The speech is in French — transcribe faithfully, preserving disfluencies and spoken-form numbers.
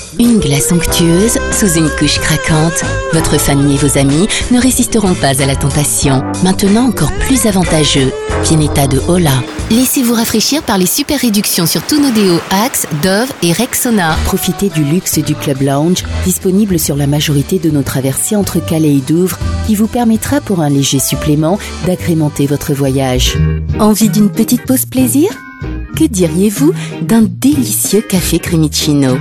Une glace onctueuse sous une couche craquante. Votre famille et vos amis ne résisteront pas à la tentation. Maintenant encore plus avantageux. Pianeta de Hola. Laissez-vous rafraîchir par les super réductions sur tous nos déos Axe, Dove et Rexona. Profitez du luxe du Club Lounge, disponible sur la majorité de nos traversées entre Calais et Douvres, qui vous permettra pour un léger supplément d'agrémenter votre voyage. Envie d'une petite pause plaisir ? Que diriez-vous d'un délicieux café Cremicino ?